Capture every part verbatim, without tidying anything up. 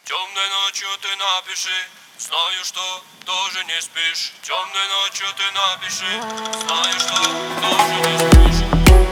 Темной ночью ты напиши, знаю, что тоже не спишь. Темной ночью ты напиши, знаю, что тоже не спишь.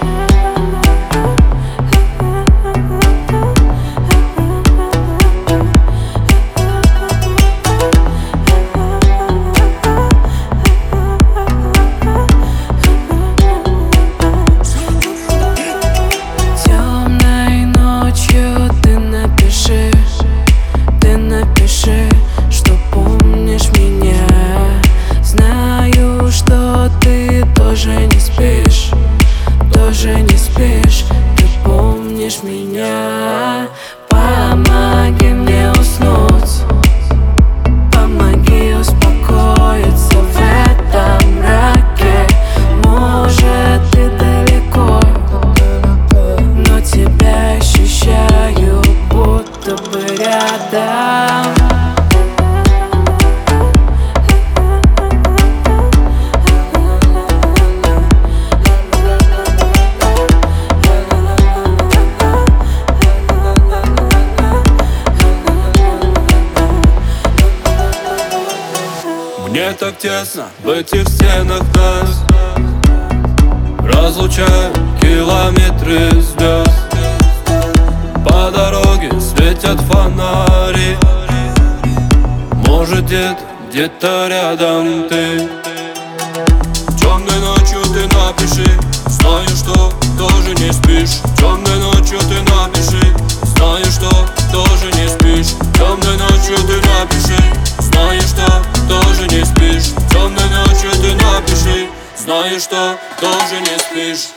Меня, помоги мне уснуть, помоги успокоиться в этом мраке. Может, ты далеко, но тебя ощущаю, будто бы рядом. Мне так тесно в этих стенах нас, разлучают километры звезд. По дороге светят фонари, может где-то, где-то рядом ты. Темной ночью ты напиши, знаю, что тоже не спишь. Темной ночью ты напиши, знаю, что тоже не спишь. Темной ночью ты напиши, знаю, что тоже не спишь. Темной ночью ты напиши, знаю, что тоже не спишь.